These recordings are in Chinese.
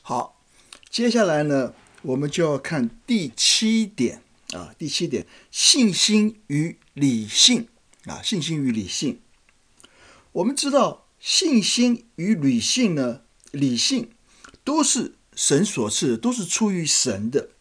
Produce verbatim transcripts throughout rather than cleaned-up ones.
好，接下来呢，我们就要看第七点啊，第七点，信心与理性啊，信心与理性。我们知道，信心与理性呢，理性都是神所赐的，都是出于神的。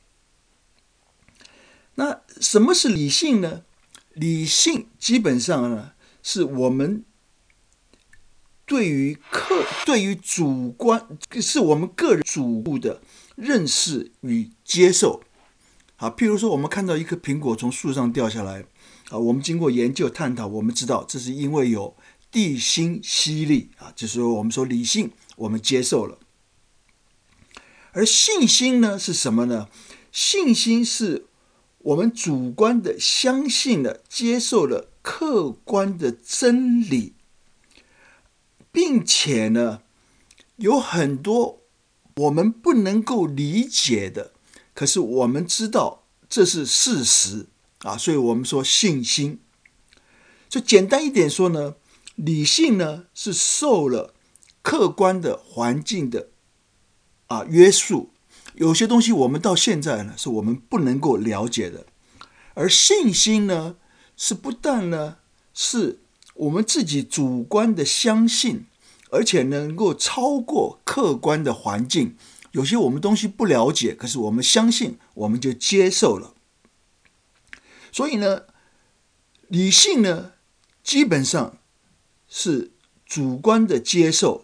那什么是理性呢？理性基本上呢，是我们对于客对于主观，是我们个人主观的认识与接受。啊，譬如说，我们看到一颗苹果从树上掉下来，啊，我们经过研究探讨，我们知道这是因为有地心吸力啊，就是说我们说理性，我们接受了。而信心呢是什么呢？信心是我们主观的相信了、接受了客观的真理，并且呢，有很多我们不能够理解的，可是我们知道这是事实啊，所以我们说信心。所以简单一点说呢，理性呢是受了客观的环境的啊约束，有些东西我们到现在呢是我们不能够了解的，而信心呢是不但呢是我们自己主观的相信，而且能够超过客观的环境。有些我们东西不了解，可是我们相信，我们就接受了。所以呢，理性呢基本上是主观的接受，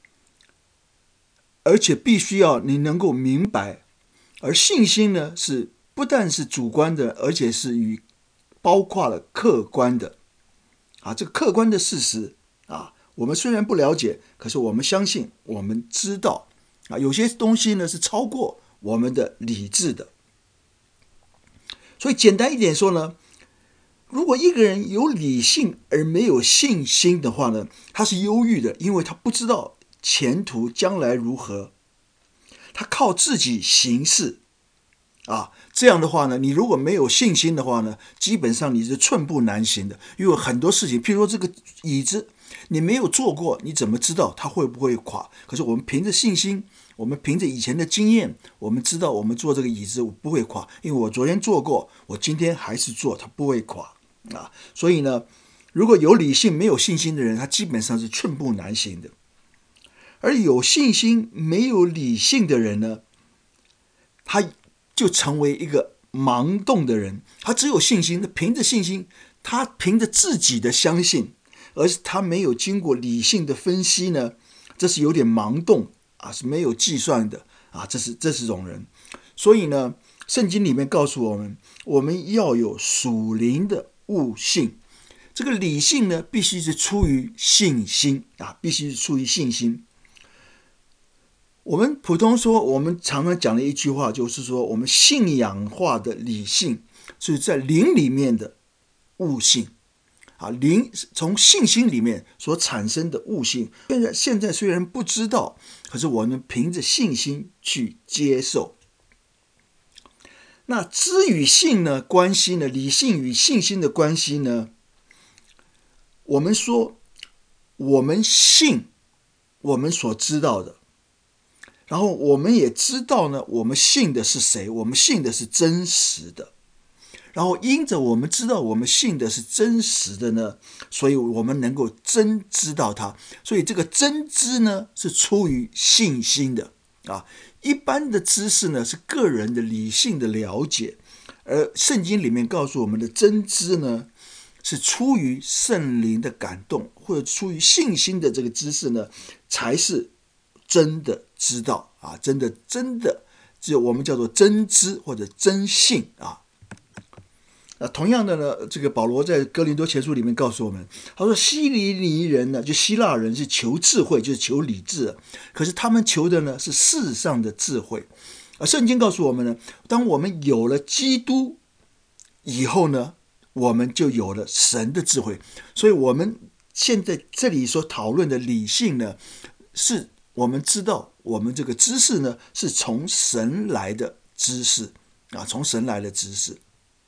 而且必须要你能够明白。而信心呢是不但是主观的，而且是与包括了客观的啊，这个客观的事实啊，我们虽然不了解，可是我们相信，我们知道啊，有些东西呢是超过我们的理智的。所以简单一点说呢，如果一个人有理性而没有信心的话呢，他是忧郁的，因为他不知道前途将来如何，他靠自己行事啊，这样的话呢，你如果没有信心的话呢，基本上你是寸步难行的。因为很多事情，譬如说这个椅子，你没有做过，你怎么知道它会不会垮？可是我们凭着信心，我们凭着以前的经验，我们知道我们做这个椅子不会垮，因为我昨天做过，我今天还是做，它不会垮啊。所以呢，如果有理性没有信心的人，他基本上是寸步难行的。而有信心没有理性的人呢，他就成为一个盲动的人。他只有信心，凭着信心，他凭着自己的相信，而是他没有经过理性的分析呢，这是有点盲动啊，是没有计算的啊，这是这是种人。所以呢，圣经里面告诉我们，我们要有属灵的悟性。这个理性呢，必须是出于信心啊，必须是出于信心。我们普通说，我们常常讲的一句话，就是说，我们信仰化的理性是在灵里面的悟性啊，灵从信心里面所产生的悟性。现在现在虽然不知道，可是我们凭着信心去接受。那知与信呢关系呢？理性与信心的关系呢？我们说，我们信我们所知道的。然后我们也知道呢，我们信的是谁？我们信的是真实的。然后因着我们知道我们信的是真实的呢，所以我们能够真知道它。所以这个真知呢，是出于信心的啊。一般的知识呢，是个人的理性的了解，而圣经里面告诉我们的真知呢，是出于圣灵的感动，或者出于信心的这个知识呢，才是真的知道啊，真的真的，就我们叫做真知或者真信啊。那同样的呢，这个保罗在哥林多前书里面告诉我们，他说希利尼人呢，就希腊人是求智慧，就是求理智，可是他们求的呢是世上的智慧。而圣经告诉我们呢，当我们有了基督以后呢，我们就有了神的智慧。所以我们现在这里所讨论的理性呢，是我们知道我们这个知识呢是从神来的知识啊，从神来的知识。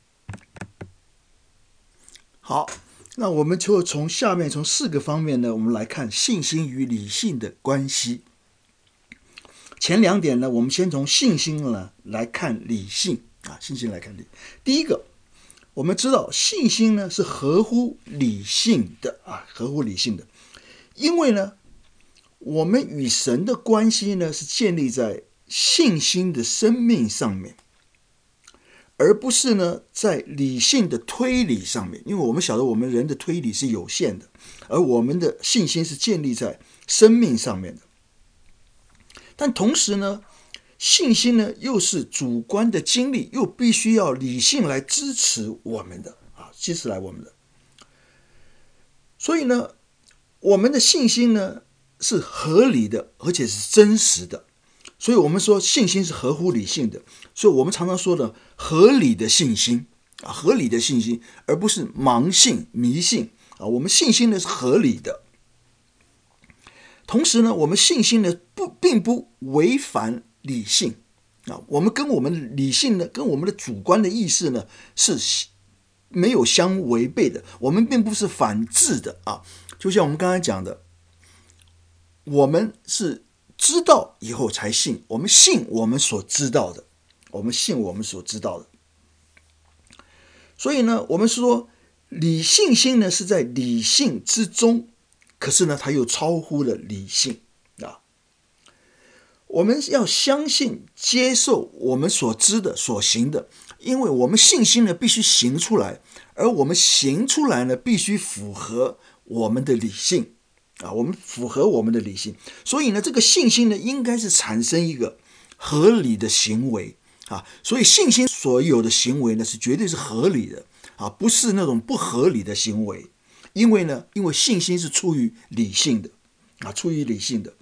好，那我们就从下面从四个方面呢，我们来看信心与理性的关系。 前两点呢，我们先从信心呢来看理性啊，信心来看理。第一个，我们知道信心呢是合乎理性的啊，合乎理性的，因为呢，我们与神的关系呢是建立在信心的生命上面，而不是呢在理性的推理上面。因为我们晓得我们人的推理是有限的，而我们的信心是建立在生命上面的。但同时呢，信心呢又是主观的经历，又必须要理性来支持我们的啊，支持来我们的。所以呢，我们的信心呢是合理的，而且是真实的。所以我们说信心是合乎理性的，所以我们常常说的合理的信心啊，合理的信心，而不是盲信、迷信啊。我们信心呢是合理的。同时呢，我们信心呢不并不违反理性啊，我们跟我们理性呢，跟我们的主观的意识呢是没有相违背的，我们并不是反制的啊。就像我们刚才讲的，我们是知道以后才信，我们信我们所知道的，我们信我们所知道的。所以呢，我们说理信心呢是在理性之中。可是呢，它又超乎了理性啊！我们要相信、接受我们所知的、所行的，因为我们信心呢必须行出来，而我们行出来呢必须符合我们的理性啊，我们符合我们的理性。所以呢，这个信心呢应该是产生一个合理的行为啊，所以信心所有的行为呢是绝对是合理的啊，不是那种不合理的行为。因为呢，因为信心是出于理性的啊，出于理性的。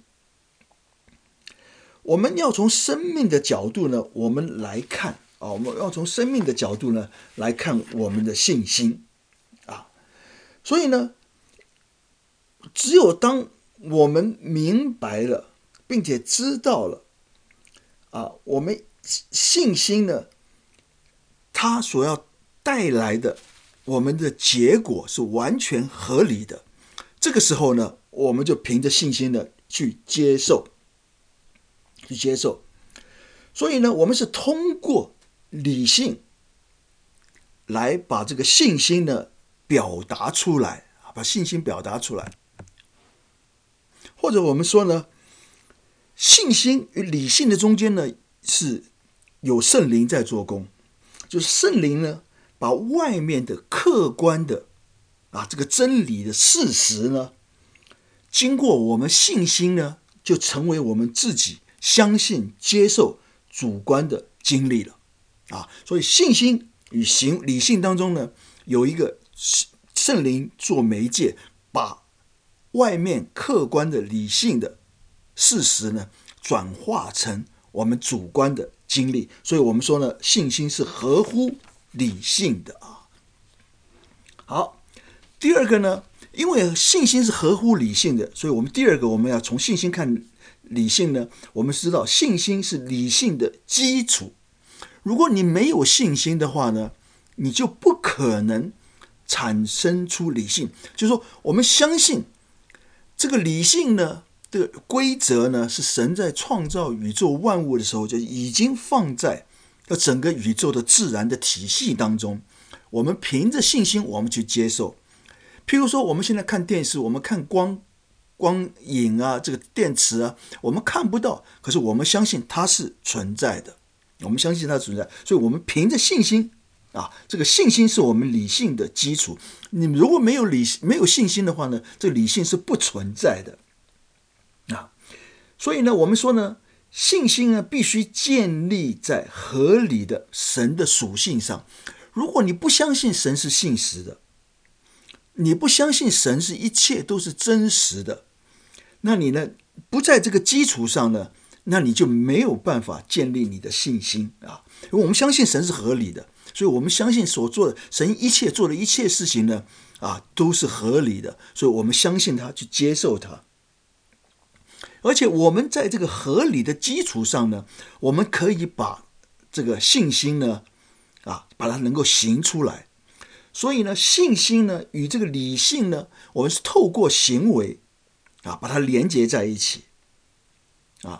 我们要从生命的角度呢，我们来看啊，我们要从生命的角度呢来看我们的信心啊。所以呢，只有当我们明白了，并且知道了啊，我们信心呢，它所要带来的。我们的结果是完全合理的，这个时候呢，我们就凭着信心呢去接受，去接受。所以呢，我们是通过理性来把这个信心呢表达出来，把信心表达出来。或者我们说呢，信心与理性的中间呢是有圣灵在做工，就是圣灵呢。把外面的客观的啊这个真理的事实呢，经过我们信心呢，就成为我们自己相信接受主观的经历了啊。所以信心与行理性当中呢，有一个圣灵做媒介，把外面客观的理性的事实呢，转化成我们主观的经历。所以我们说呢，信心是合乎理性的啊。好，第二个呢，因为信心是合乎理性的，所以我们第二个我们要从信心看理性呢，我们知道信心是理性的基础。如果你没有信心的话呢，你就不可能产生出理性。就是说，我们相信这个理性呢的规则呢，是神在创造宇宙万物的时候就已经放在整个宇宙的自然的体系当中，我们凭着信心我们去接受。譬如说我们现在看电视，我们看光光影啊，这个电池啊，我们看不到，可是我们相信它是存在的，我们相信它存在，所以我们凭着信心啊，这个信心是我们理性的基础。你如果没有理没有信心的话呢，这个理性是不存在的啊。所以呢，我们说呢，信心呢必须建立在合理的神的属性上。如果你不相信神是信实的，你不相信神是一切都是真实的，那你呢不在这个基础上呢，那你就没有办法建立你的信心啊。因为我们相信神是合理的，所以我们相信所做的神一切做的一切事情呢啊都是合理的，所以我们相信他，去接受他。而且我们在这个合理的基础上呢，我们可以把这个信心呢啊把它能够行出来。所以呢，信心呢与这个理性呢，我们是透过行为啊把它连接在一起啊。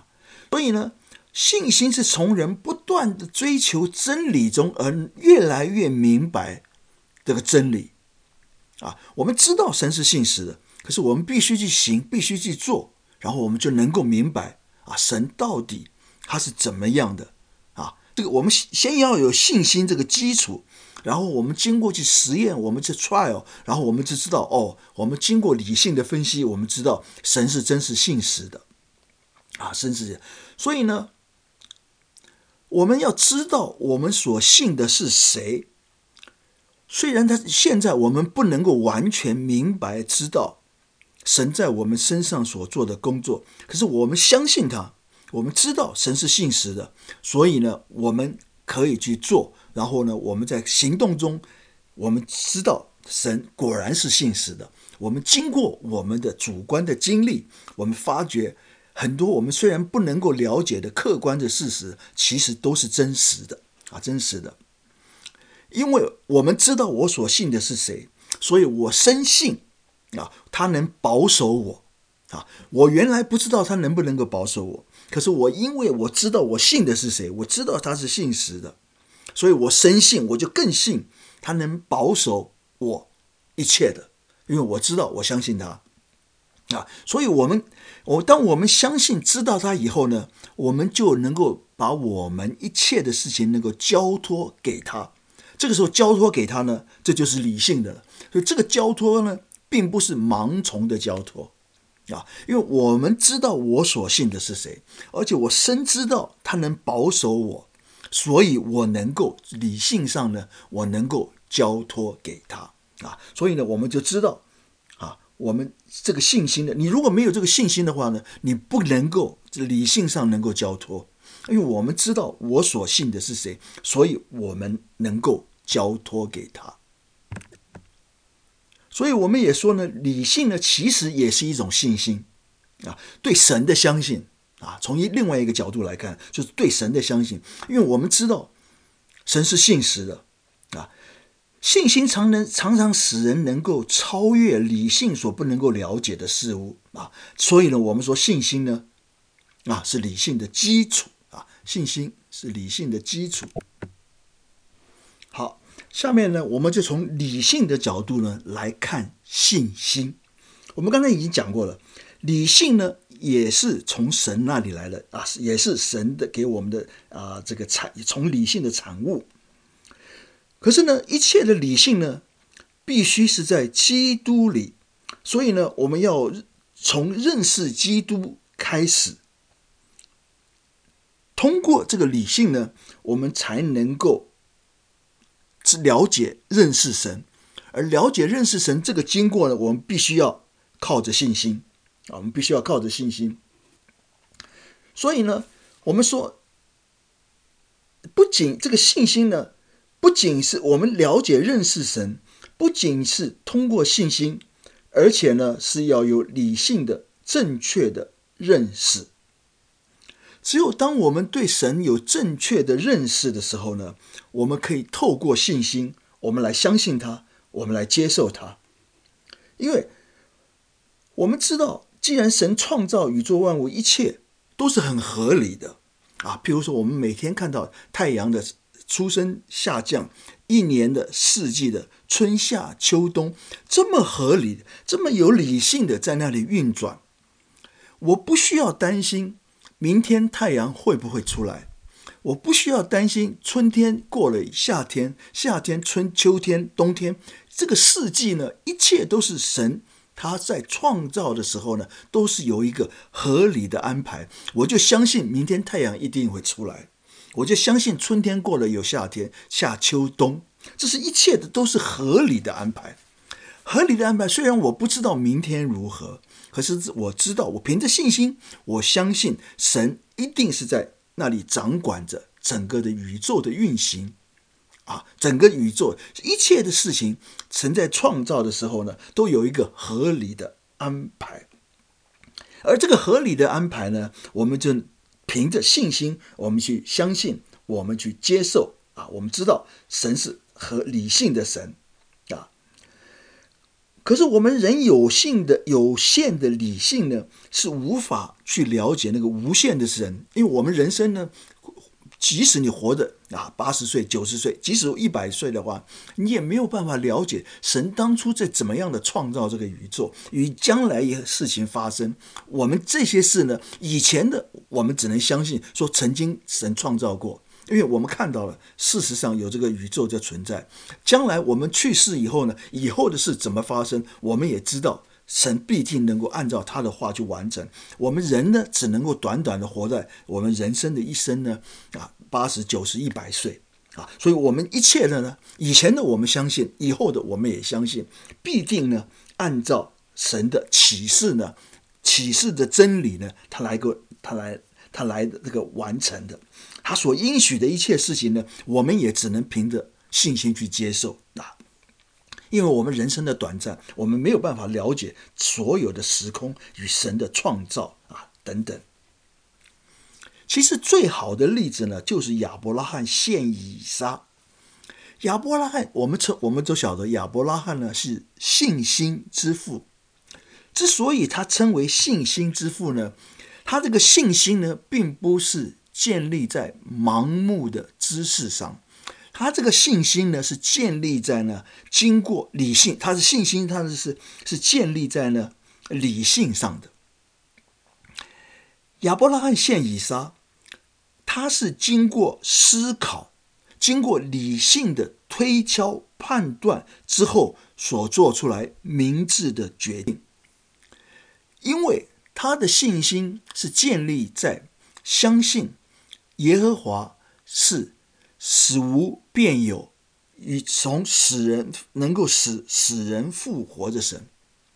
所以呢，信心是从人不断的追求真理中而越来越明白这个真理啊。我们知道神是信实的，可是我们必须去行，必须去做，然后我们就能够明白啊，神到底他是怎么样的啊。这个我们先要有信心这个基础，然后我们经过去实验，我们去 trial， 然后我们就知道哦，我们经过理性的分析，我们知道神是真实信实的啊，神是。所以呢，我们要知道我们所信的是谁。虽然他现在我们不能够完全明白知道神在我们身上所做的工作，可是我们相信他，我们知道神是信实的，所以呢，我们可以去做，然后呢，我们在行动中，我们知道神果然是信实的。我们经过我们的主观的经历，我们发觉很多我们虽然不能够了解的客观的事实，其实都是真实的啊，真实的。因为我们知道我所信的是谁，所以我深信啊，他能保守我啊。我原来不知道他能不能够保守我，可是我因为我知道我信的是谁，我知道他是信实的，所以我深信，我就更信他能保守我一切的，因为我知道，我相信他啊。所以我们我当我们相信知道他以后呢，我们就能够把我们一切的事情能够交托给他。这个时候交托给他呢，这就是理性的了。所以这个交托呢，并不是盲从的交托啊，因为我们知道我所信的是谁，而且我深知道他能保守我，所以我能够理性上呢，我能够交托给他啊。所以呢，我们就知道啊，我们这个信心的，你如果没有这个信心的话呢，你不能够理性上能够交托。因为我们知道我所信的是谁，所以我们能够交托给他。所以我们也说呢，理性呢其实也是一种信心啊，对神的相信啊。从另外一个角度来看，就是对神的相信，因为我们知道神是信实的啊。信心常能常常使人能够超越理性所不能够了解的事物啊。所以呢，我们说信心呢啊是理性的基础。信心是理性的基础。好，下面呢，我们就从理性的角度呢来看信心。我们刚才已经讲过了，理性呢也是从神那里来的啊，也是神的给我们的啊这个产，从理性的产物。可是呢，一切的理性呢，必须是在基督里，所以呢，我们要从认识基督开始。通过这个理性呢，我们才能够了解认识神，而了解认识神这个经过呢，我们必须要靠着信心啊，我们必须要靠着信心。所以呢，我们说，不仅这个信心呢，不仅是我们了解认识神，不仅是通过信心，而且呢是要有理性的正确的认识。只有当我们对神有正确的认识的时候呢，我们可以透过信心，我们来相信他，我们来接受他。因为我们知道，既然神创造宇宙万物，一切都是很合理的啊。譬如说，我们每天看到太阳的出生下降，一年的四季的春夏秋冬，这么合理，这么有理性的在那里运转，我不需要担心明天太阳会不会出来，我不需要担心春天过了夏天，夏天春秋天冬天，这个四季呢，一切都是神他在创造的时候呢，都是有一个合理的安排。我就相信明天太阳一定会出来，我就相信春天过了有夏天，夏秋冬，这是一切的都是合理的安排。合理的安排，虽然我不知道明天如何，可是我知道，我凭着信心，我相信神一定是在那里掌管着整个的宇宙的运行啊，整个宇宙一切的事情，神在创造的时候呢，都有一个合理的安排。而这个合理的安排呢，我们就凭着信心，我们去相信，我们去接受啊，我们知道神是和理性的神啊。 可是我们人有性的有限的理性呢，是无法去了解那个无限的神，因为我们人生呢，即使你活的啊八十岁、九十岁，即使一百岁的话，你也没有办法了解神当初在怎么样的创造这个宇宙，与将来一事情发生。我们这些事呢，以前的我们只能相信说曾经神创造过，因为我们看到了事实上有这个宇宙的存在。将来我们去世以后呢，以后的事怎么发生，我们也知道。神必定能够按照他的话去完成。我们人呢，只能够短短的活在我们人生的一生呢，啊，八十、九十、一百岁啊，所以我们一切的呢，以前的我们相信，以后的我们也相信，必定呢，按照神的启示呢，启示的真理呢，他来个，他来，他来的这个完成的，他所应许的一切事情呢，我们也只能凭着信心去接受啊。因为我们人生的短暂，我们没有办法了解所有的时空与神的创造啊等等。其实最好的例子呢，就是亚伯拉罕献以撒。亚伯拉罕，我们称我们都晓得，亚伯拉罕呢是信心之父。之所以他称为信心之父呢，他这个信心呢，并不是建立在盲目的知识上。他这个信心呢，是建立在呢经过理性，他的信心，他是是建立在呢理性上的。亚伯拉罕献以撒，他是经过思考、经过理性的推敲判断之后所做出来明智的决定，因为他的信心是建立在相信耶和华是使无变有，与从死人能够使死人复活的神。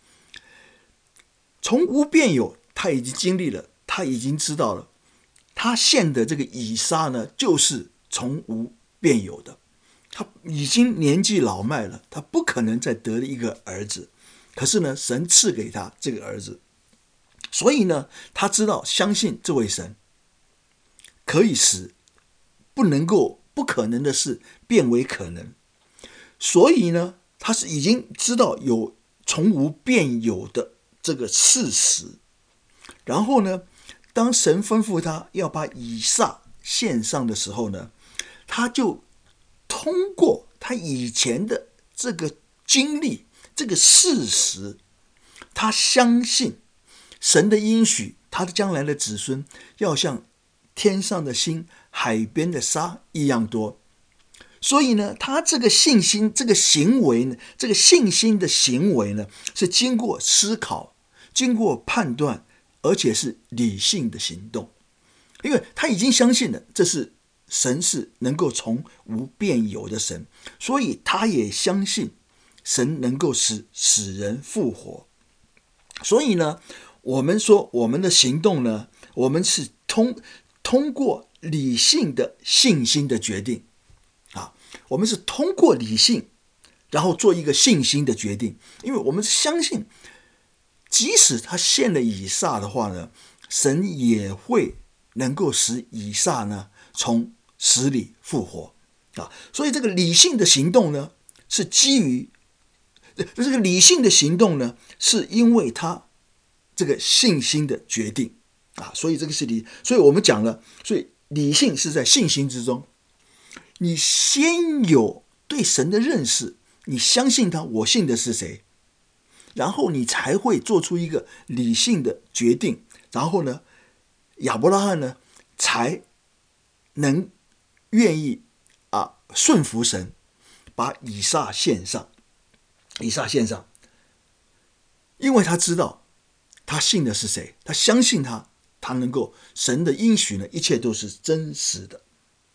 从无变有，他已经经历了，他已经知道了，他献的这个以撒呢，就是从无变有的。他已经年纪老迈了，他不可能再得了一个儿子，可是呢，神赐给他这个儿子，所以呢，他知道相信这位神可以使不能够不可能的事变为可能，所以呢，他是已经知道有从无变有的这个事实。然后呢，当神吩咐他要把以撒献上的时候呢，他就通过他以前的这个经历，这个事实，他相信神的应许，他的将来的子孙要像天上的星、海边的沙一样多。所以呢，他这个信心、这个行为呢，这个信心的行为呢，是经过思考、经过判断，而且是理性的行动。因为他已经相信了，这是神是能够从无变有的神，所以他也相信神能够使死人复活。所以呢，我们说我们的行动呢，我们是通通过理性的信心的决定啊，我们是通过理性，然后做一个信心的决定，因为我们相信，即使他献了以撒的话呢，神也会能够使以撒呢从死里复活啊。所以这个理性的行动呢，是基于这个理性的行动呢，是因为他这个信心的决定啊。所以这个是理，所以我们讲了，所以理性是在信心之中。你先有对神的认识，你相信他，我信的是谁，然后你才会做出一个理性的决定，然后呢，亚伯拉罕呢才能愿意啊顺服神，把以撒献上，以撒献上，因为他知道他信的是谁，他相信他，他能够神的应许呢，一切都是真实的。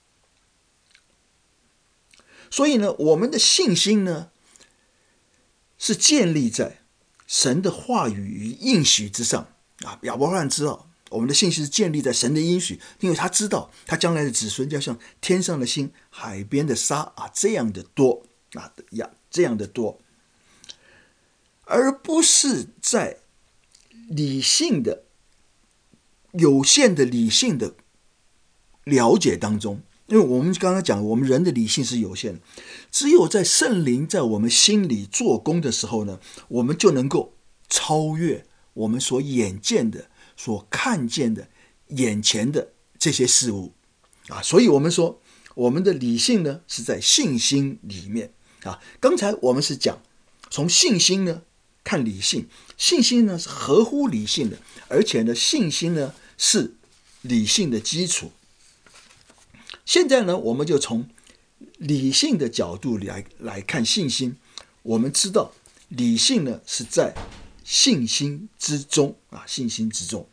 所以呢，我们的信心呢，是建立在神的话语与应许之上啊。亚伯拉罕知道，我们的信心是建立在神的应许，因为他知道他将来的子孙要像天上的星、海边的沙啊这样的多啊呀，这样的多，而不是在理性的、有限的理性的了解当中因为我们刚刚讲，我们人的理性是有限的，只有在圣灵在我们心里做工的时候呢，我们就能够超越我们所眼见的、所看见的、眼前的这些事物啊。所以我们说，我们的理性呢是在信心里面啊。刚才我们是讲从信心呢看理性，信心呢是合乎理性的，而且呢信心呢是理性的基础。现在呢，我们就从理性的角度来来看信心。我们知道理性呢是在信心之中啊，信心之中。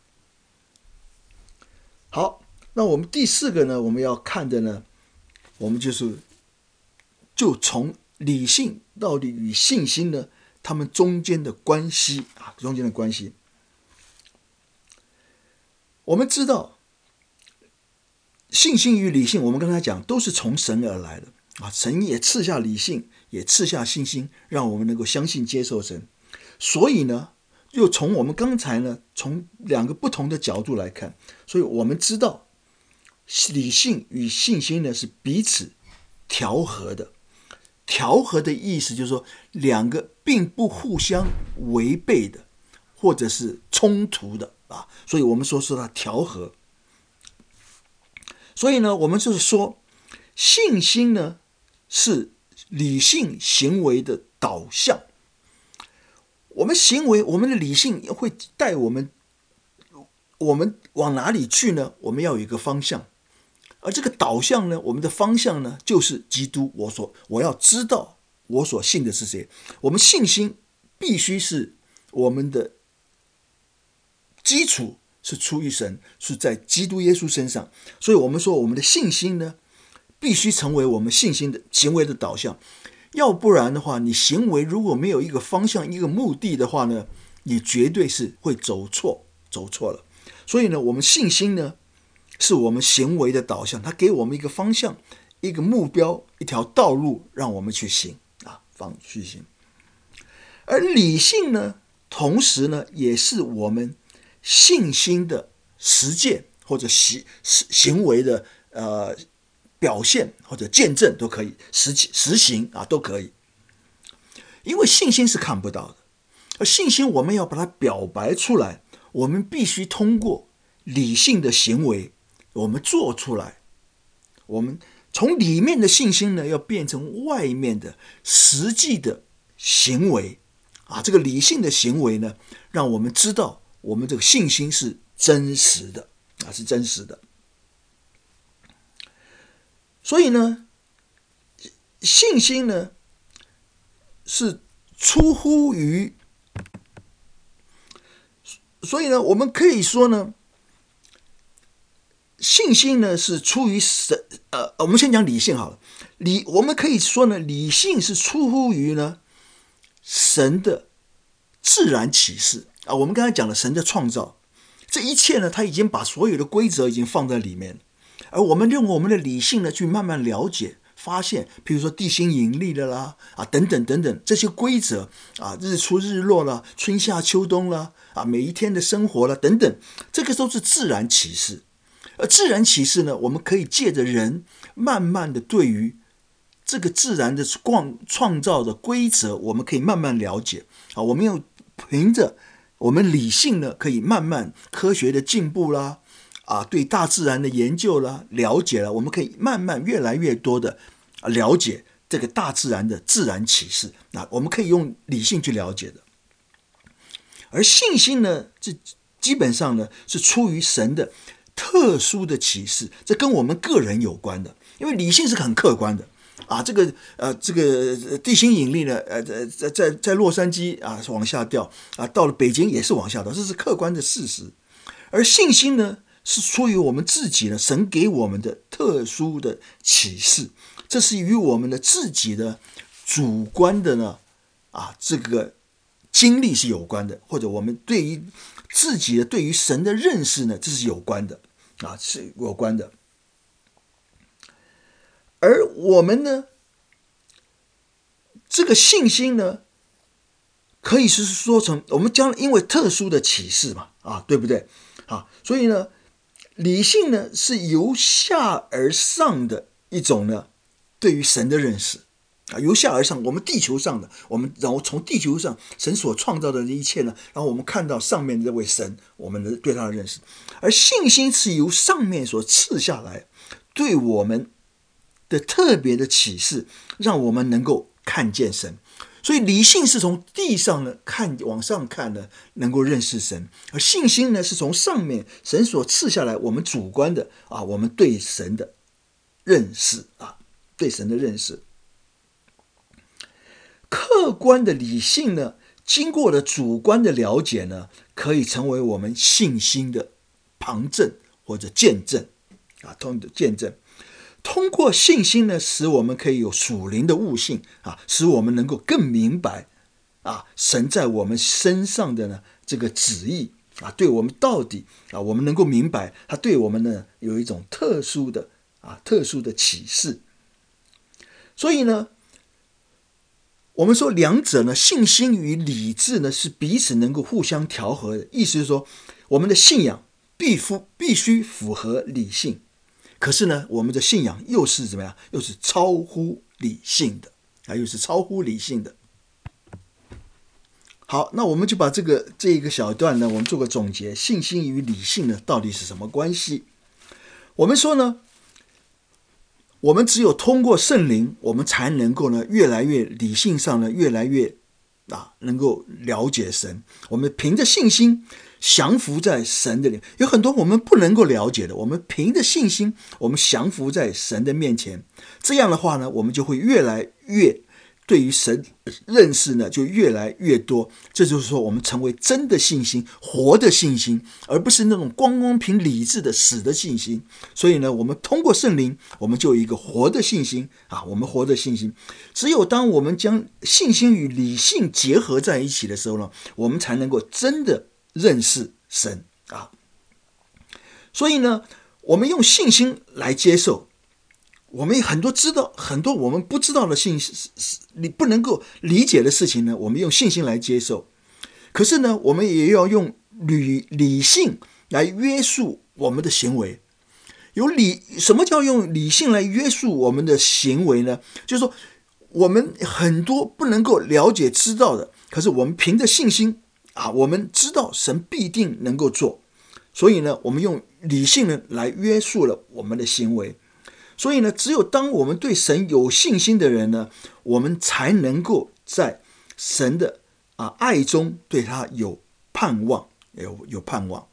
好，那我们第四个呢，我们要看的呢，我们就是就从理性到底与信心呢，他们中间的关系啊，中间的关系。我们知道。信心与理性，我们刚才讲都是从神而来的啊，神也赐下理性，也赐下信心，让我们能够相信接受神。所以呢，就从我们刚才呢，从两个不同的角度来看，所以我们知道理性与信心呢是彼此调和的。调和的意思就是说，两个并不互相违背的，或者是冲突的啊，所以我们说是它调和。所以呢，我们就是说，信心呢是理性行为的导向。我们行为，我们的理性会带我们，我们往哪里去呢？我们要有一个方向，而这个导向呢，我们的方向呢，就是基督。我所我要知道我所信的是谁。我们信心必须是我们的基础。是出于神，是在基督耶稣身上，所以我们说我们的信心呢，必须成为我们信心的行为的导向，要不然的话，你行为如果没有一个方向、一个目的的话呢，你绝对是会走错，走错了。所以呢，我们信心呢，是我们行为的导向，它给我们一个方向、一个目标、一条道路，让我们去行啊，方去行。而理性呢，同时呢，也是我们信心的实践或者行为的呃表现或者见证都可以，实实行啊都可以。因为信心是看不到的，而信心我们要把它表白出来，我们必须通过理性的行为，我们做出来。我们从里面的信心呢，要变成外面的实际的行为啊。这个理性的行为呢，让我们知道。我们这个信心是真实的啊，是真实的。所以呢，信心呢是出乎于，所以呢，我们可以说呢，信心呢是出于神。呃，我们先讲理性好了。理，我们可以说呢，理性是出乎于呢神的自然启示。啊，我们刚才讲了神的创造，这一切呢，他已经把所有的规则已经放在里面，而我们用我们的理性呢，去慢慢了解、发现，比如说地心引力的啦，啊，等等等等这些规则啊，日出日落啦，春夏秋冬啦，啊，每一天的生活啦，等等，这个都是自然启示。而自然启示呢，我们可以借着人，慢慢的对于这个自然的创造的规则，我们可以慢慢了解啊，我们要凭着。我们理性呢，可以慢慢科学的进步啦，啊，对大自然的研究啦、了解了，我们可以慢慢越来越多的了解这个大自然的自然启示。那我们可以用理性去了解的。而信心呢，这基本上呢是出于神的特殊的启示，这跟我们个人有关的，因为理性是很客观的。啊，这个呃，这个地心引力呢，呃，在在在洛杉矶啊往下掉啊，到了北京也是往下掉，这是客观的事实。而信心呢，是出于我们自己呢，神给我们的特殊的启示，这是与我们的自己的主观的呢，啊，这个经历是有关的，或者我们对于自己的对于神的认识呢，这是有关的啊，是有关的。而我们呢，这个信心呢，可以是说成我们将因为特殊的启示嘛，啊，对不对？啊，所以呢， 理性呢是由下而上的一种呢对于神的认识啊，由下而上，我们地球上的，我们然后从地球上神所创造的一切呢，然后我们看到上面这位神，我们的对他的认识。而信心是由上面所赐下来，对我们的特别的启示，让我们能够看见神。所以理性是从地上呢看往上看呢，能够认识神；而信心呢是从上面神所赐下来，我们主观的啊，我们对神的认识啊，对神的认识。客观的理性呢，经过了主观的了解呢，可以成为我们信心的旁证或者见证啊，通的见证。通过信心呢，使我们可以有属灵的悟性啊，使我们能够更明白啊，神在我们身上的呢这个旨意啊，对我们到底啊，我们能够明白他对我们呢有一种特殊的啊特殊的启示。所以呢，我们说两者呢，信心与理智呢是彼此能够互相调和的，意思是说，我们的信仰必符必须符合理性。可是呢，我们的信仰又是怎么样？又是超乎理性的啊，又是超乎理性的。好，那我们就把这个这一个小段呢，我们做个总结：信心与理性呢，到底是什么关系？我们说呢，我们只有通过圣灵，我们才能够呢，越来越理性上呢，越来越啊，能够了解神。我们凭着信心降服在神的里，有很多我们不能够了解的，我们凭着信心，我们降服在神的面前。这样的话呢，我们就会越来越对于神认识呢，就越来越多。这就是说，我们成为真的信心，活的信心，而不是那种光光凭理智的死的信心。所以呢，我们通过圣灵，我们就有一个活的信心啊，我们活的信心。只有当我们将信心与理性结合在一起的时候呢，我们才能够真的认识神啊。所以呢，我们用信心来接受。我们很多知道很多我们不知道的信息，你不能够理解的事情呢，我们用信心来接受。可是呢，我们也要用理理性来约束我们的行为。有理，什么叫用理性来约束我们的行为呢？就是说，我们很多不能够了解知道的，可是我们凭着信心啊，我们知道神必定能够做，所以呢，我们用理性呢来约束了我们的行为。所以呢，只有当我们对神有信心的人呢，我们才能够在神的啊爱中对他有盼望，有有盼望。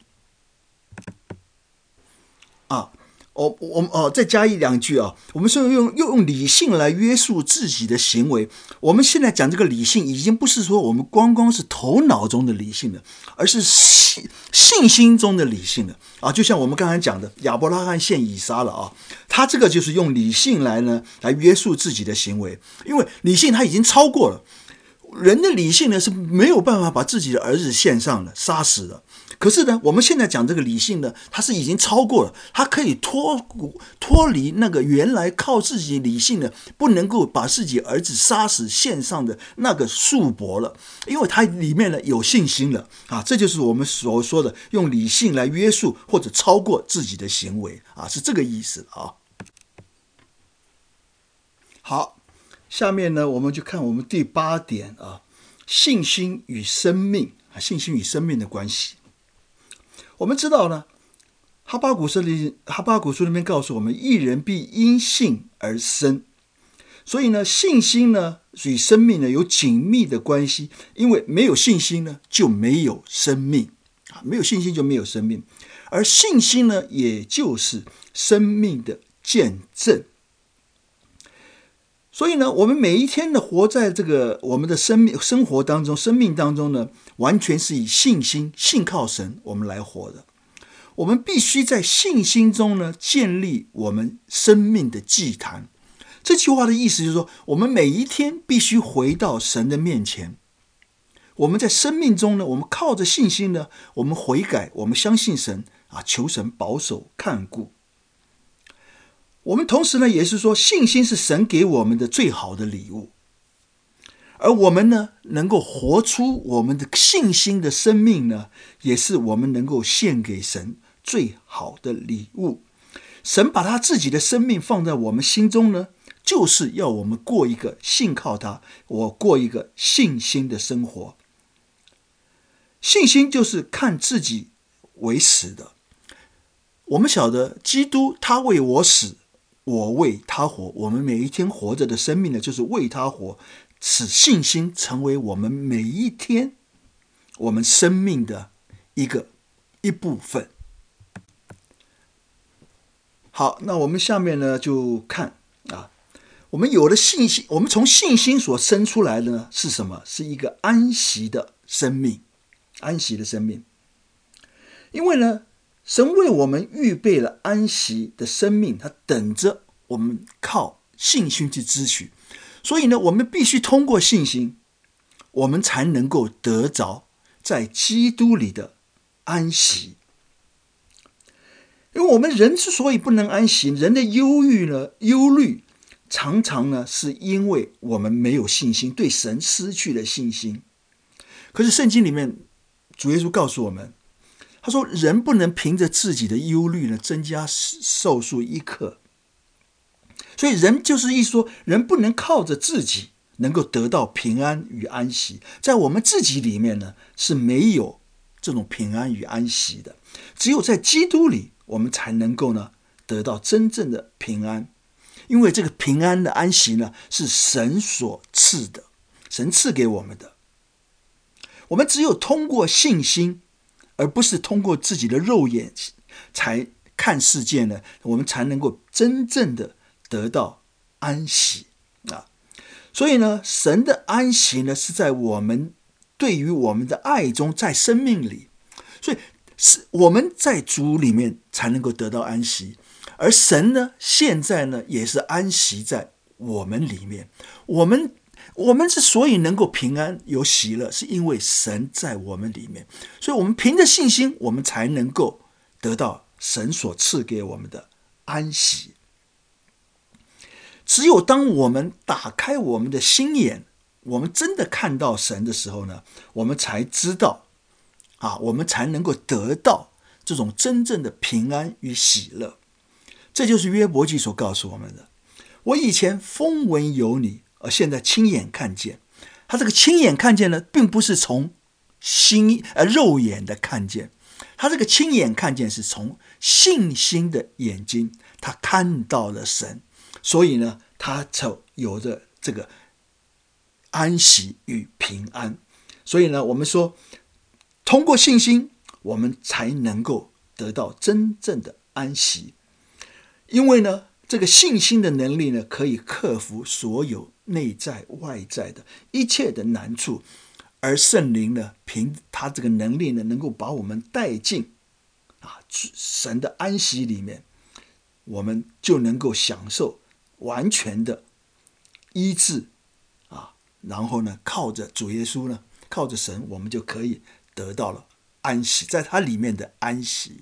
啊，我我们哦，再加一两句啊，我们说用又用理性来约束自己的行为。我们现在讲这个理性，已经不是说我们光光是头脑中的理性了，而是信信心中的理性了啊。就像我们刚才讲的，亚伯拉罕献以撒了啊，他这个就是用理性来呢来约束自己的行为，因为理性他已经超过了。人的理性呢是没有办法把自己的儿子献上的，杀死的。可是呢，我们现在讲这个理性呢，它是已经超过了，它可以脱脱离那个原来靠自己理性的不能够把自己儿子杀死献上的那个束缚了，因为它里面呢有信心了啊，这就是我们所说的用理性来约束或者超过自己的行为啊，是这个意思啊。好。下面呢，我们就看我们第八点啊，信心与生命啊，信心与生命的关系。我们知道呢，哈巴谷书里，哈巴谷书里面告诉我们，义人必因信而生。所以呢，信心呢与生命呢有紧密的关系，因为没有信心呢就没有生命啊，没有信心就没有生命，而信心呢也就是生命的见证。所以呢，我们每一天的活在这个我们的生命生活当中、生命当中呢，完全是以信心、信靠神我们来活的。我们必须在信心中呢，建立我们生命的祭坛。这句话的意思就是说，我们每一天必须回到神的面前。我们在生命中呢，我们靠着信心呢，我们悔改，我们相信神啊，求神保守看顾。我们同时呢，也是说，信心是神给我们的最好的礼物，而我们呢，能够活出我们的信心的生命呢，也是我们能够献给神最好的礼物。神把他自己的生命放在我们心中呢，就是要我们过一个信靠他，我过一个信心的生活。信心就是看自己为死的。我们晓得基督他为我死，我为他活。我们每一天活着的生命呢，就是为他活，使信心成为我们每一天我们生命的一个一部分。好，那我们下面呢就看啊，我们有了信心，我们从信心所生出来的呢是什么？是一个安息的生命，安息的生命。因为呢，神为我们预备了安息的生命，他等着我们靠信心去支取。所以呢，我们必须通过信心，我们才能够得着在基督里的安息。因为我们人之所以不能安息，人的忧郁呢、忧虑常常呢，是因为我们没有信心，对神失去了信心。可是圣经里面，主耶稣告诉我们，他说人不能凭着自己的忧虑呢，增加寿数一刻。所以人就是意思说，人不能靠着自己能够得到平安与安息，在我们自己里面呢，是没有这种平安与安息的。只有在基督里，我们才能够呢得到真正的平安。因为这个平安的安息呢，是神所赐的，神赐给我们的。我们只有通过信心，而不是通过自己的肉眼才看世界呢，我们才能够真正的得到安息啊。所以呢，神的安息呢，是在我们对于我们的爱中，在生命里。所以是我们在主里面才能够得到安息，而神呢，现在呢也是安息在我们里面。我们我们之所以能够平安有喜乐，是因为神在我们里面。所以我们凭着信心，我们才能够得到神所赐给我们的安息。只有当我们打开我们的心眼，我们真的看到神的时候呢，我们才知道啊，我们才能够得到这种真正的平安与喜乐。这就是约伯记所告诉我们的。我以前风闻有你，而现在亲眼看见。他这个亲眼看见呢，并不是从心呃肉眼的看见，他这个亲眼看见是从信心的眼睛，他看到了神，所以呢，他就有着这个安息与平安。所以呢，我们说，通过信心，我们才能够得到真正的安息。因为呢，这个信心的能力呢，可以克服所有内在外在的一切的难处，而圣灵呢，凭他这个能力呢，能够把我们带进啊神的安息里面，我们就能够享受完全的医治啊，然后呢，靠着主耶稣呢，靠着神，我们就可以得到了安息，在他里面的安息。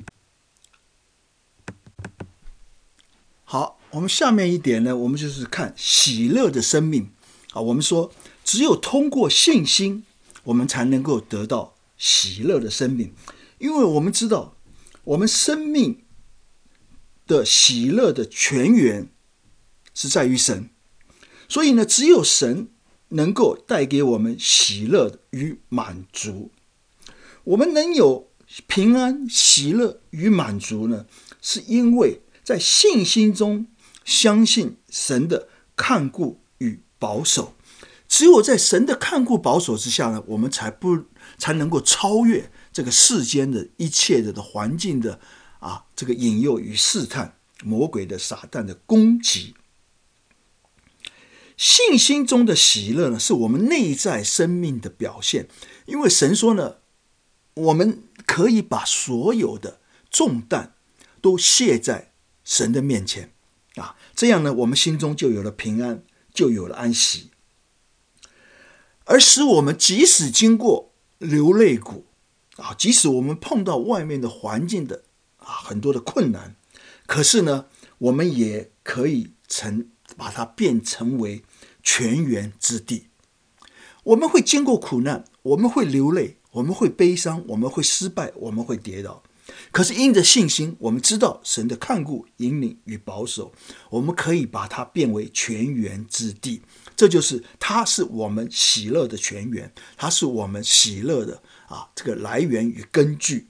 好，我们下面一点呢，我们就是看喜乐的生命啊。我们说，只有通过信心，我们才能够得到喜乐的生命，因为我们知道，我们生命的喜乐的泉源是在于神，所以呢，只有神能够带给我们喜乐与满足。我们能有平安、喜乐与满足呢，是因为在信心中相信神的看顾与保守。只有在神的看顾保守之下呢，我们才不才能够超越这个世间的一切的环境的啊这个引诱与试探，魔鬼的撒旦的攻击。信心中的喜乐呢，是我们内在生命的表现。因为神说呢，我们可以把所有的重担都卸在神的面前啊，这样呢，我们心中就有了平安，就有了安息，而使我们即使经过流泪谷啊，即使我们碰到外面的环境的啊很多的困难，可是呢，我们也可以成把它变成为泉源之地。我们会经过苦难，我们会流泪，我们会悲伤，我们会失败，我们会跌倒。 可是因着信心，我们知道神的看顾、引领与保守，我们可以把它变为泉源之地。这就是它是我们喜乐的泉源，它是我们喜乐的啊这个来源与根据。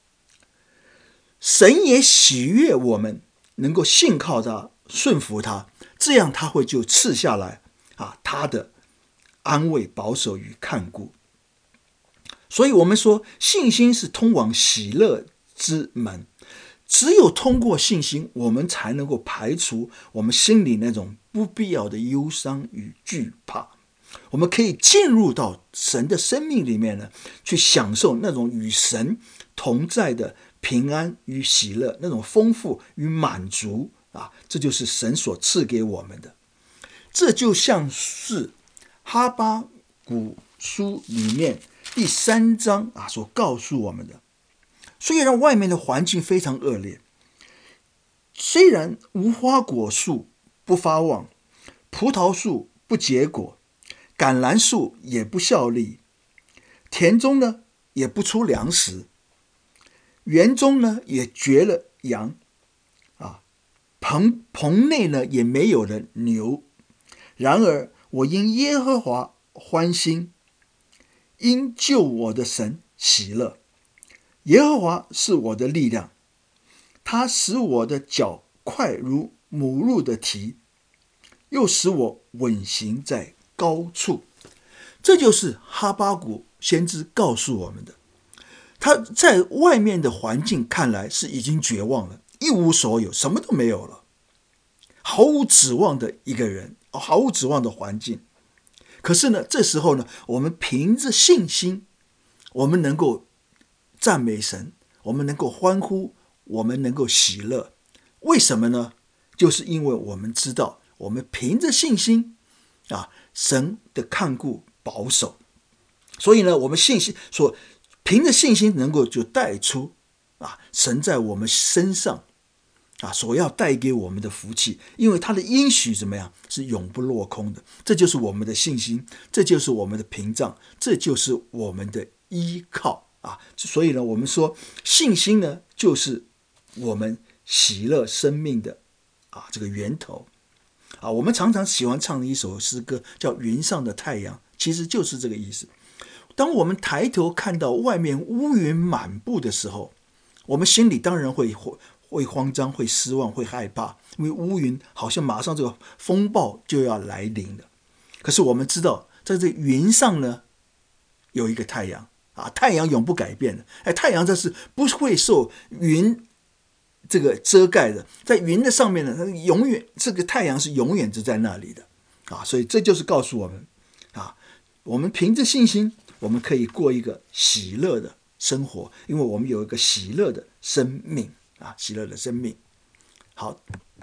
神也喜悦我们能够信靠他、顺服他，这样他会就赐下来啊他的安慰、保守与看顾。所以我们说，信心是通往喜乐之门。只有通过信心，我们才能够排除我们心里那种不必要的忧伤与惧怕。我们可以进入到神的生命里面呢，去享受那种与神同在的平安与喜乐，那种丰富与满足啊，这就是神所赐给我们的。这就像是哈巴谷书里面第三章啊所告诉我们的。虽然外面的环境非常恶劣，虽然无花果树不发旺，葡萄树不结果，橄榄树也不效力，田中呢也不出粮食，园中呢也绝了羊啊，棚棚内呢也没有了牛。然而我因耶和华欢心，因救我的神喜乐。耶和华是我的力量，他使我的脚快如母鹿的蹄，又使我稳行在高处。这就是哈巴谷先知告诉我们的。他在外面的环境看来是已经绝望了，一无所有，什么都没有了，毫无指望的一个人，毫无指望的环境。可是呢，这时候呢，我们凭着信心，我们能够赞美神，我们能够欢呼，我们能够喜乐。为什么呢？就是因为我们知道，我们凭着信心啊，神的看顾保守。所以呢，我们信心所凭着信心能够就带出啊，神在我们身上啊所要带给我们的福气，因为他的应许怎么样是永不落空的。这就是我们的信心，这就是我们的屏障，这就是我们的依靠啊。所以呢，我们说信心呢，就是我们喜乐生命的啊这个源头啊。我们常常喜欢唱的一首诗歌叫《云上的太阳》，其实就是这个意思。当我们抬头看到外面乌云满布的时候，我们心里当然会会慌张，会失望，会害怕，因为乌云好像马上这个风暴就要来临了。可是我们知道，在这云上呢，有一个太阳啊，太阳永不改变的。哎，太阳这是不会受云这个遮盖的，在云的上面呢，它永远这个太阳是永远就在那里的啊。所以这就是告诉我们啊，我们凭着信心，我们可以过一个喜乐的生活，因为我们有一个喜乐的生命啊，喜乐的生命。好，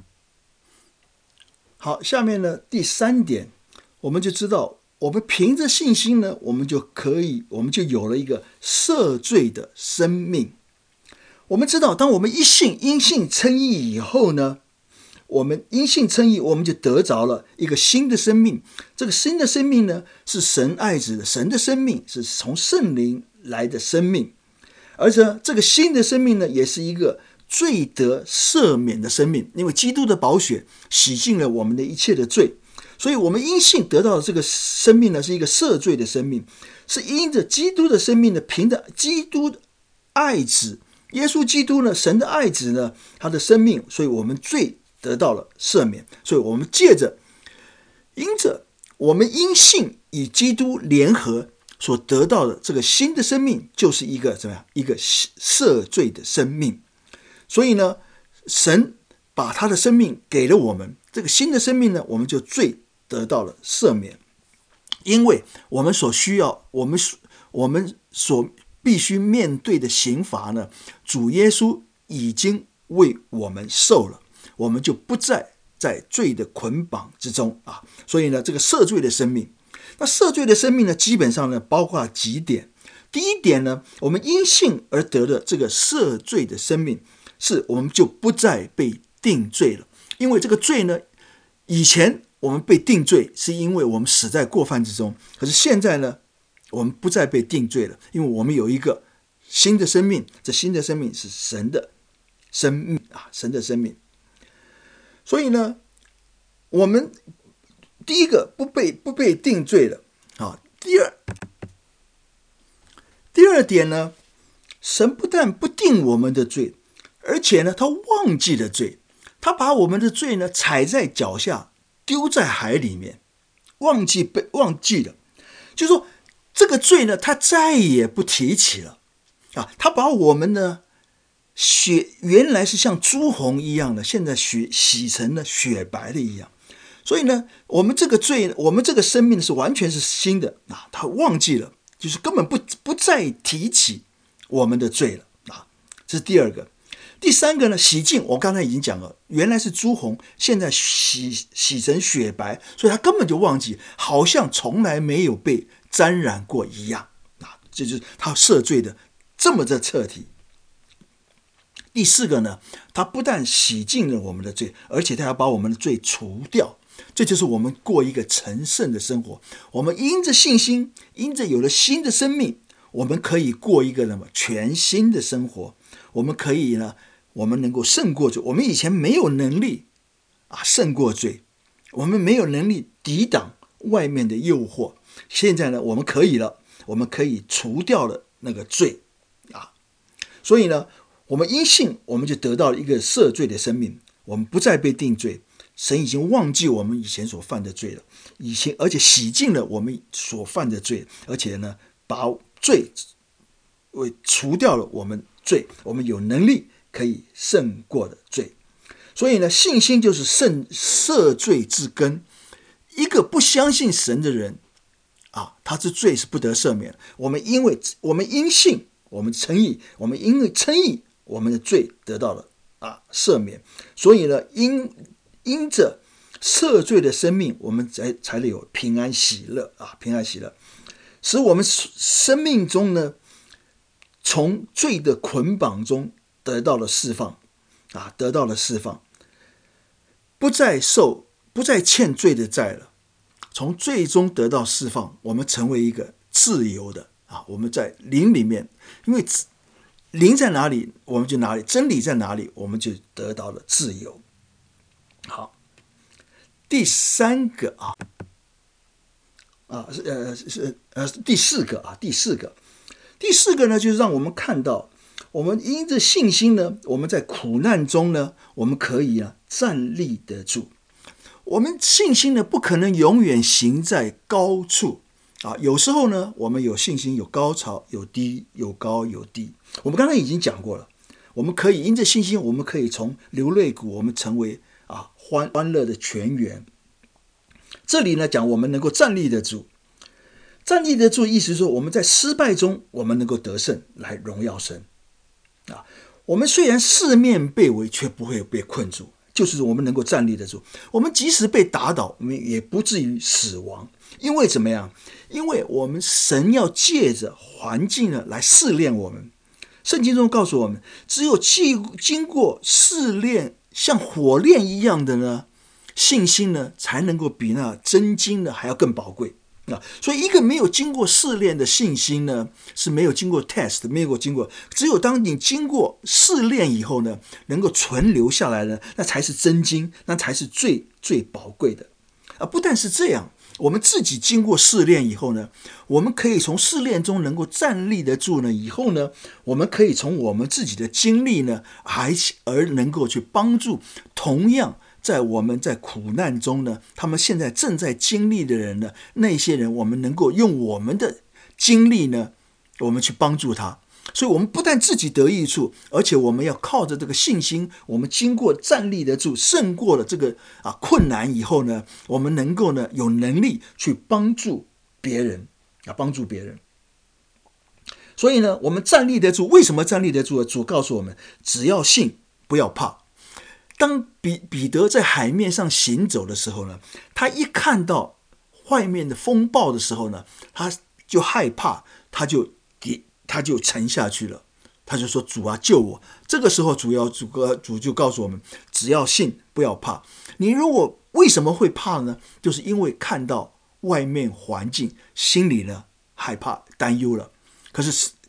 好，下面呢第三点，我们就知道，我们凭着信心呢，我们就可以，我们就有了一个赦罪的生命。我们知道，当我们一信因信称义以后呢，我们因信称义，我们就得着了一个新的生命。这个新的生命呢，是神爱子的神的生命，是从圣灵来的生命。而且这个新的生命呢，也是一个罪得赦免的生命，因为基督的宝血洗净了我们的一切的罪，所以我们因信得到的这个生命呢，是一个赦罪的生命，是因着基督的生命呢，凭着基督的爱子耶稣基督呢，神的爱子呢，他的生命，所以我们罪得到了赦免。所以我们借着因着我们因信与基督联合所得到的这个新的生命，就是一个怎么样？一个赦罪的生命。所以呢，神把他的生命给了我们，这个新的生命呢，我们就罪得到了赦免。因为我们所需要，我们我们所必须面对的刑罚呢，主耶稣已经为我们受了，我们就不再在罪的捆绑之中啊。所以呢，这个赦罪的生命，那赦罪的生命呢，基本上呢，包括几点。第一点呢，我们因信而得的这个赦罪的生命，是我们就不再被定罪了。因为这个罪呢，以前我们被定罪是因为我们死在过犯之中，可是现在呢，我们不再被定罪了，因为我们有一个新的生命，这新的生命是神的生命啊，神的生命。所以呢，我们第一个不被不被定罪了啊。第二，第二点呢，神不但不定我们的罪，而且呢，他忘记了罪，他把我们的罪呢踩在脚下，丢在海里面，忘记被忘记了，就是说这个罪呢，他再也不提起了啊。他把我们呢血原来是像朱红一样的，现在血洗成了雪白的一样。所以呢，我们这个罪，我们这个生命是完全是新的啊，他忘记了，就是根本不不再提起我们的罪了啊。这是第二个。第三个呢，洗净，我刚才已经讲了，原来是朱红，现在洗洗成雪白，所以他根本就忘记，好像从来没有被沾染过一样啊。这就是他赦罪的这么的彻底。第四个呢，他不但洗净了我们的罪，而且他要把我们的罪除掉。这就是我们过一个成圣的生活。我们因着信心，因着有了新的生命，我们可以过一个那么全新的生活。我们可以呢，我们能够胜过罪。我们以前没有能力啊胜过罪，我们没有能力抵挡外面的诱惑。现在呢，我们可以了，我们可以除掉了那个罪啊。所以呢，我们因信，我们就得到了一个赦罪的生命，我们不再被定罪。神已经忘记我们以前所犯的罪了，以前而且洗净了我们所犯的罪，而且呢，把罪为除掉了我们罪，我们有能力可以胜过的罪。所以呢，信心就是胜赦罪之根。一个不相信神的人啊，他之罪是不得赦免。我们因为我们因信，我们称义，我们因为称义，我们的罪得到了啊赦免。所以呢，因因着赦罪的生命，我们才才能有平安喜乐啊，平安喜乐，使我们生命中呢，从罪的捆绑中得到了释放啊，得到了释放，不再受，不再欠罪的债了。从罪中得到释放，我们成为一个自由的啊，我们在灵里面，因为灵在哪里，我们就哪里；真理在哪里，我们就得到了自由。好，第三个啊，啊是呃是呃第四个啊，第四个，第四个呢，就是让我们看到，我们因着信心呢，我们在苦难中呢，我们可以啊站立得住。我们信心呢，不可能永远行在高处啊，有时候呢，我们有信心，有高潮，有低，有高有低。我们刚才已经讲过了，我们可以因着信心，我们可以从流泪谷，我们成为啊欢欢乐的泉源。这里呢讲我们能够站立得住，站立得住意思说我们在失败中我们能够得胜，来荣耀神啊。我们虽然四面被围，却不会被困住，就是我们能够站立得住。我们即使被打倒，我们也不至于死亡。因为怎么样？因为我们神要借着环境呢来试炼我们。圣经中告诉我们，只有经过试炼，像火炼一样的呢，信心呢才能够比那真金呢还要更宝贵啊。所以一个没有经过试炼的信心呢，是没有经过 test， 没有经过，只有当你经过试炼以后呢，能够存留下来呢，那才是真金，那才是最最宝贵的啊。不但是这样，我们自己经过试炼以后呢，我们可以从试炼中能够站立得住呢，以后呢，我们可以从我们自己的经历呢，还而能够去帮助同样在我们在苦难中呢，他们现在正在经历的人呢，那些人我们能够用我们的经历呢，我们去帮助他。所以我们不但自己得益处，而且我们要靠着这个信心，我们经过站立得住，胜过了这个啊困难以后呢，我们能够呢有能力去帮助别人啊，帮助别人。所以呢，我们站立得住，为什么站立得住？主告诉我们，只要信，不要怕。当彼彼得在海面上行走的时候呢，他一看到外面的风暴的时候呢，他就害怕，他就跌。他就沉下去了，他就说主啊救我。这个时候主要主主就告诉我们，只要信，不要怕。你如果为什么会怕呢？就是因为看到外面环境，心里呢害怕担忧了。可是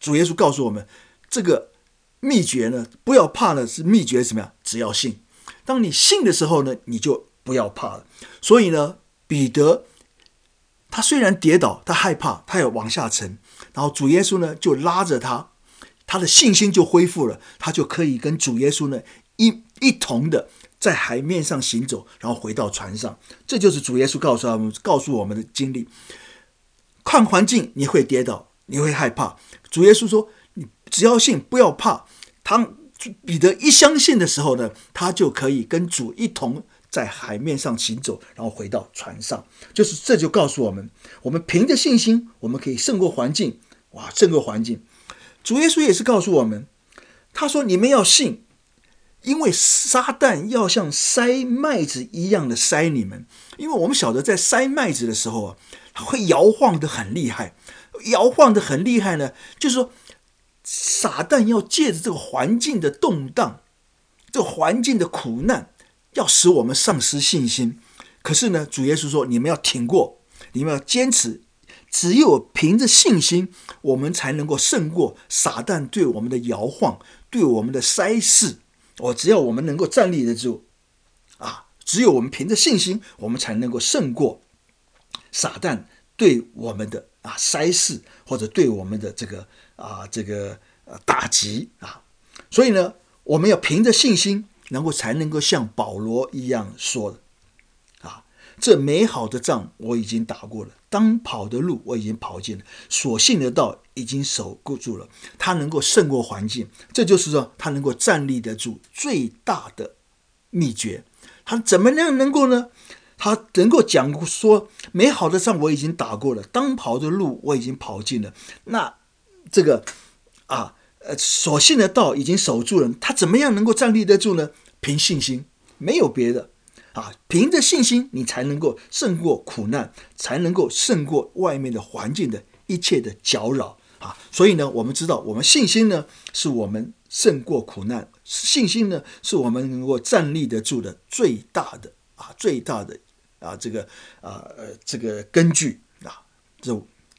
主耶稣告诉我们，这个秘诀呢，不要怕的是秘诀是什么样？只要信。当你信的时候呢，你就不要怕了。所以呢，彼得他虽然跌倒，他害怕，他要往下沉，然后主耶稣呢就拉着他，他的信心就恢复了，他就可以跟主耶稣呢一一同的在海面上行走，然后回到船上。这就是主耶稣告诉我们告诉我们的经历。看环境你会跌倒，你会害怕，主耶稣说你只要信，不要怕。当彼得一相信的时候呢，他就可以跟主一同在海面上行走，然后回到船上。就是这就告诉我们，我们凭着信心，我们可以胜过环境。哇，胜过环境。主耶稣也是告诉我们，他说你们要信，因为撒旦要像筛麦子一样的筛你们。因为我们晓得在筛麦子的时候啊，它会摇晃得很厉害。摇晃得很厉害呢，就是说撒旦要借着这个环境的动荡，这个环境的苦难，要使我们丧失信心。可是呢，主耶稣说你们要挺过，你们要坚持，只有凭着信心，我们才能够胜过撒旦对我们的摇晃，对我们的筛试。哦，只要我们能够站立得住啊，只有我们凭着信心，我们才能够胜过撒旦对我们的啊筛试，或者对我们的这个啊这个呃打击啊。所以呢，我们要凭着信心，能够才能够像保罗一样说的啊，这美好的仗我已经打过了，当跑的路我已经跑尽了，所信的道已经守住了。他能够胜过环境，这就是说他能够站立得住最大的秘诀。他怎么样能够呢？他能够讲说美好的仗我已经打过了，当跑的路我已经跑尽了。那这个啊呃所信的道已经守住了，他怎么样能够站立得住呢？凭信心，没有别的啊，凭着信心你才能够胜过苦难，才能够胜过外面的环境的一切的搅扰啊。所以呢，我们知道我们信心呢是我们胜过苦难，信心呢是我们能够站立得住的最大的啊最大的啊这个啊呃这个根据啊。这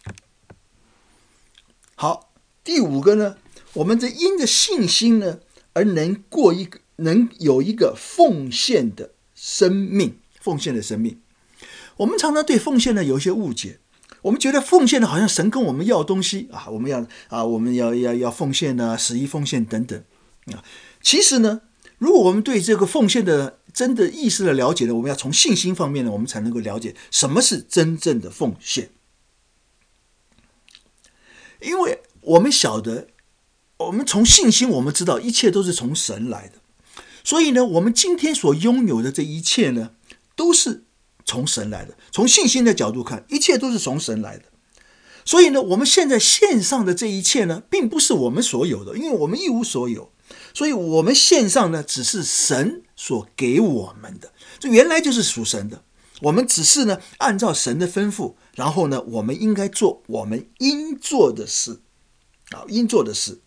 好，第五个呢，我们这因着信心呢而能过一个能有一个奉献的生命，奉献的生命。我们常常对奉献呢有一些误解，我们觉得奉献呢好像神跟我们要东西啊，我们要啊我们要要要奉献啊，十一奉献等等啊。其实呢，如果我们对这个奉献的真的意识的了解呢，我们要从信心方面呢，我们才能够了解什么是真正的奉献。因为我们晓得，我们从信心我们知道一切都是从神来的，所以呢，我们今天所拥有的这一切呢，都是从神来的。从信心的角度看，一切都是从神来的。所以呢，我们现在线上的这一切呢，并不是我们所有的，因为我们一无所有。所以我们线上呢，只是神所给我们的，这原来就是属神的。我们只是呢，按照神的吩咐，然后呢，我们应该做我们应做的事啊，应做的事。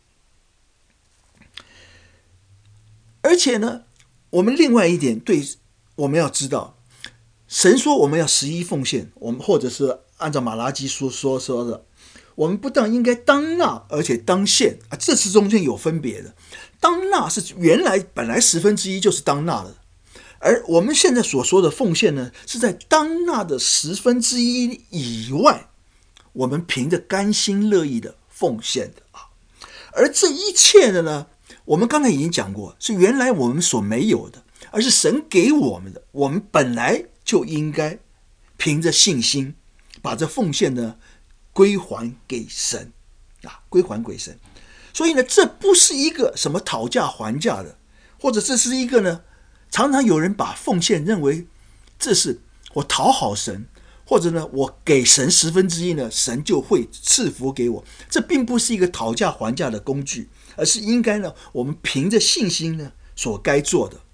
而且呢，我们另外一点，对，我们要知道，神说我们要十一奉献，我们或者是按照马拉基书说说的，我们不但应该当纳，而且当献啊，这是中间有分别的。当纳是原来本来十分之一就是当纳的，而我们现在所说的奉献呢，是在当纳的十分之一以外，我们凭着甘心乐意的奉献的啊。而这一切的呢，我们刚才已经讲过，是原来我们所没有的，而是神给我们的。我们本来就应该凭着信心，把这奉献呢归还给神啊，归还给神。所以呢，这不是一个什么讨价还价的，或者这是一个呢，常常有人把奉献认为这是我讨好神，或者呢，我给神十分之一呢，神就会赐福给我。这并不是一个讨价还价的工具，而是应该呢，我们凭着信心呢所该做的。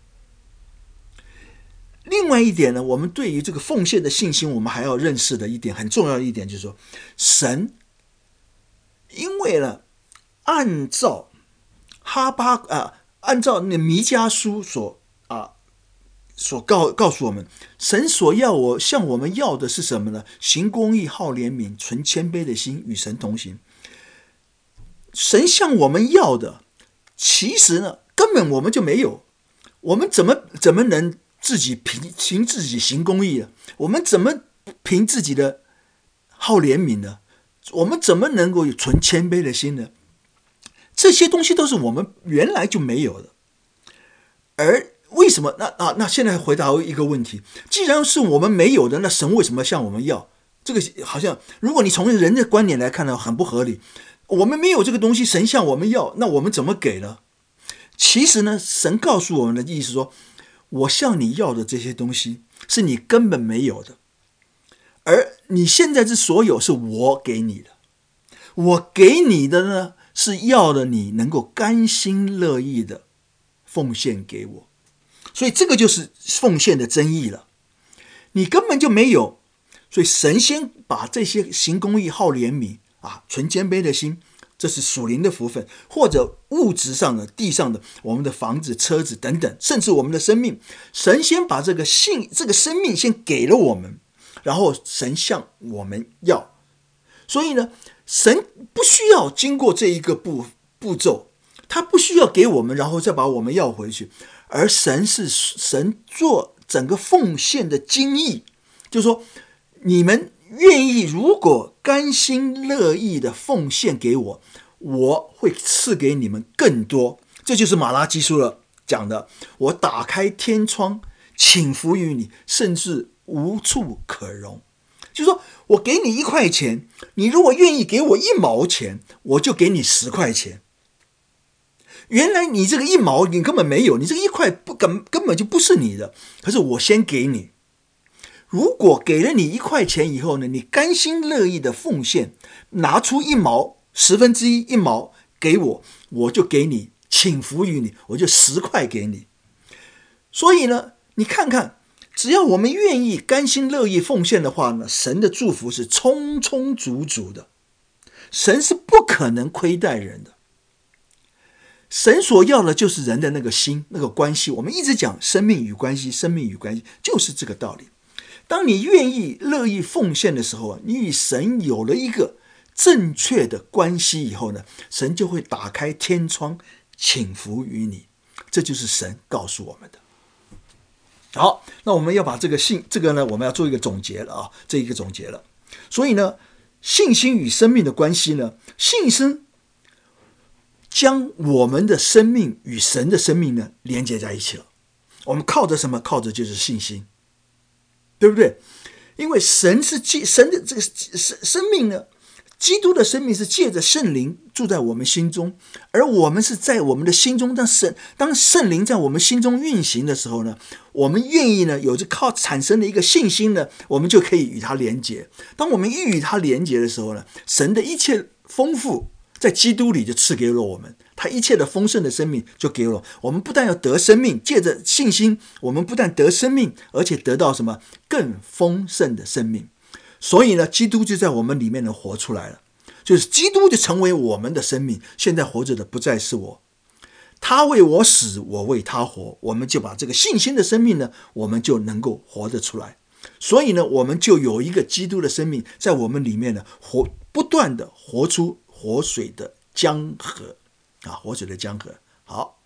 另外一点呢，我们对于这个奉献的信心，我们还要认识的一点很重要的一点，就是说，神因为呢，按照哈巴啊，按照那弥迦书所啊所告告诉我们，神所要我向我们要的是什么呢？行公义，好怜悯，存谦卑的心，与神同行。 神向我们要的，其实呢，根本我们就没有。我们怎么怎么能自己凭凭自己行公义呢？我们怎么凭自己的好怜悯呢？我们怎么能够有存谦卑的心呢？这些东西都是我们原来就没有的。而为什么？那啊，那现在回答一个问题：既然是我们没有的，那神为什么向我们要？这个好像，如果你从人的观点来看呢，很不合理。我们没有这个东西，神向我们要，那我们怎么给呢？其实呢，神告诉我们的意思说，我向你要的这些东西是你根本没有的，而你现在之所有是我给你的，我给你的呢，是要的你能够甘心乐意的奉献给我。所以这个就是奉献的真意了。你根本就没有，所以神先把这些行公义、好怜悯啊、存谦卑的心，这是属灵的福分，或者物质上的、地上的，我们的房子、车子等等，甚至我们的生命，神先把这个性、这个生命先给了我们，然后神向我们要。所以呢，神不需要经过这一个步步骤，他不需要给我们，然后再把我们要回去。而神是神做整个奉献的精意，就是说，你们愿意如果甘心乐意的奉献给我，我会赐给你们更多。这就是马拉基书了讲的，我打开天窗倾福于你，甚至无处可容。就是说，我给你一块钱，你如果愿意给我一毛钱，我就给你十块钱。原来你这个一毛你根本没有，你这个一块不根根本就不是你的，可是我先给你。如果给了你一块钱以后呢，你甘心乐意的奉献，拿出一毛十分之一一毛给我，我就给你倾福于你，我就十块给你。所以呢，你看看，只要我们愿意甘心乐意奉献的话呢，神的祝福是充充足足的，神是不可能亏待人的。神所要的就是人的那个心，那个关系。我们一直讲生命与关系，生命与关系就是这个道理。当你愿意乐意奉献的时候，你与神有了一个正确的关系以后呢，神就会打开天窗倾福于你。这就是神告诉我们的。好，那我们要把这个信，这个呢，我们要做一个总结了啊，这一个总结了。所以呢，信心与生命的关系呢，信心将我们的生命与神的生命呢连接在一起了。我们靠着什么？靠着就是信心，对不对？因为神是神的这个生命呢，基督的生命是借着圣灵住在我们心中，而我们是在我们的心中，当神当圣灵在我们心中运行的时候呢，我们愿意呢有着靠产生的一个信心呢，我们就可以与他连结。当我们一与他连结的时候呢，神的一切丰富在基督里就赐给了我们，他一切的丰盛的生命就给了我们。不但要得生命，借着信心，我们不但得生命，而且得到什么？更丰盛的生命。所以呢，基督就在我们里面能活出来了，就是基督就成为我们的生命。现在活着的不再是我，他为我死，我为他活。我们就把这个信心的生命呢，我们就能够活得出来。所以呢，我们就有一个基督的生命在我们里面呢，活不断的活出活水的江河啊，活水的江河。好。